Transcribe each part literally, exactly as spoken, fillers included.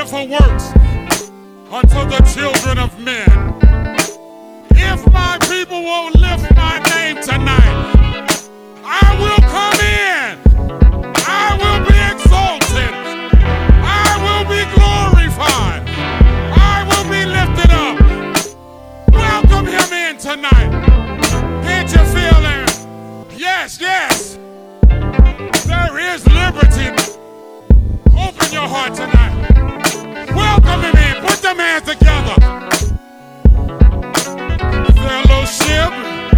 wonderful works unto the children of men. If my people will lift my name tonight, I will come in. I will be exalted. I will be glorified. I will be lifted up. Welcome him in tonight. Can't you feel him? Yes, yes. There is liberty. Open your heart tonight. Welcome him in. Put them hands together. Fellowship,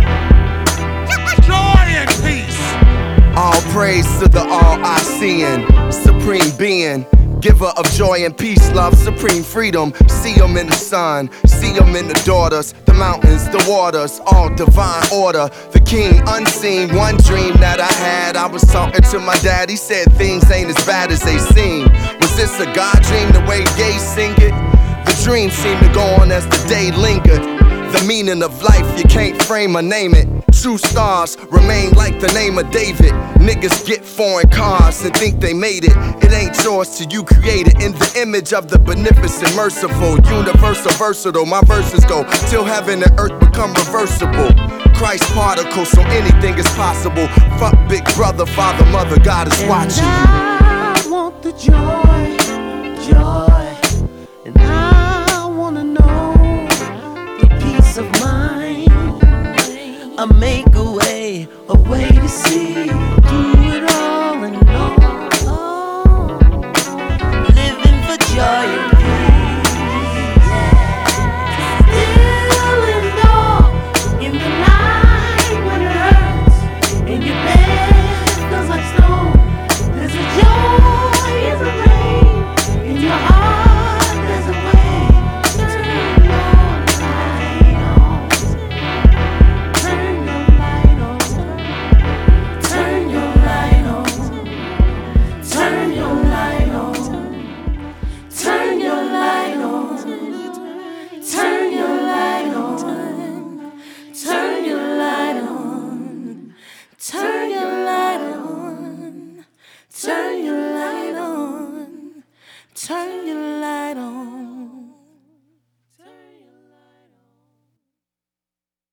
joy and peace. All praise to the all-I-seeing, supreme being, giver of joy and peace, love, supreme freedom. See him in the sun, see him in the daughters, the mountains, the waters, all divine order. The king unseen, one dream that I had, I was talking to my dad, he said things ain't as bad as they seem. Was this a God dream, the way Gay sing it? The dream seemed to go on as the day lingered. The meaning of life, you can't frame or name it. True stars remain like the name of David. Niggas get foreign cars and think they made it. It ain't yours till you create it. In the image of the beneficent, merciful, universal, versatile. My verses go till heaven and earth become reversible. Christ particle, so anything is possible. Fuck big brother, father, mother, God is watching you. I want the joy, joy, and I wanna know the peace of mind. I make a way, a way to see through it all and all. Living for joy and peace. Still and all in the night when it hurts and your bed feels like stone. There's a joy in the rain in your heart. There's a way. Turn your light on. Turn your light on. Turn your light on. Turn your light on. Turn your light on. Turn your light on. Turn your light on. Turn your light on. Turn your